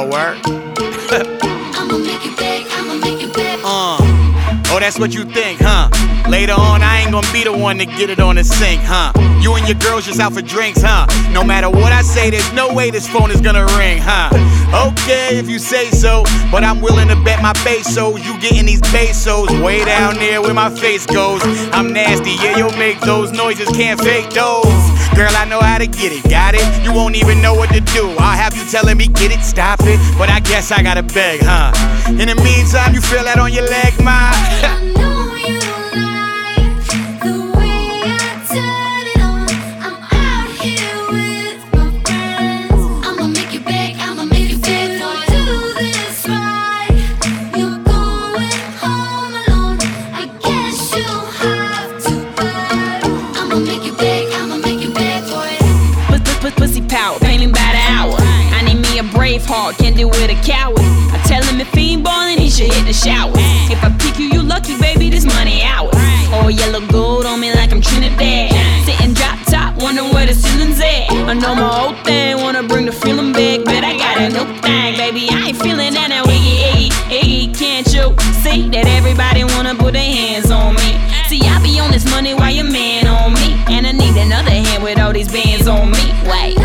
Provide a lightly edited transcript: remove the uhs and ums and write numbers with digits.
Oh, word? I'ma make you big, I'ma make you big. Oh, that's what you think, huh? Later on, I ain't gonna be the one to get it on the sink, huh? You and your girls just out for drinks, huh? No matter what I say, there's no way this phone is gonna ring, huh? Okay, if you say so, but I'm willing to bet my pesos you getting these pesos way down there where my face goes. I'm nasty, yeah, you'll make those noises, can't fake those. Girl, I know how to get it, got it? You won't even know what to do. I'll have you telling me, get it, stop it. But I guess I gotta beg, huh? In the meantime, you feel that on your leg, ma? I know you like the way I turn it on. I'm out here with my friends. I'ma make you big, I'ma make you big. Do this right. You're going home alone. I guess you'll have to pay. I'ma make you big, I'ma make you big, boy. Pussy power, painting by the hour. I need me a brave heart, can't deal with a coward. I tell him if he ain't ballin', he should hit the shower. If I pick you, you lucky, baby, this money ours. Oh, yellow gold on me like I'm Trinidad. Sitting drop top, wonder where the ceiling's at. I know my old thing, wanna bring the feeling back, but I got a new thing, baby. I ain't feeling that now, iggy. Can't you see that everybody wanna put their hands on me? See, I be on this money while your man on me, and I need another hand with all these bands on me. Wait.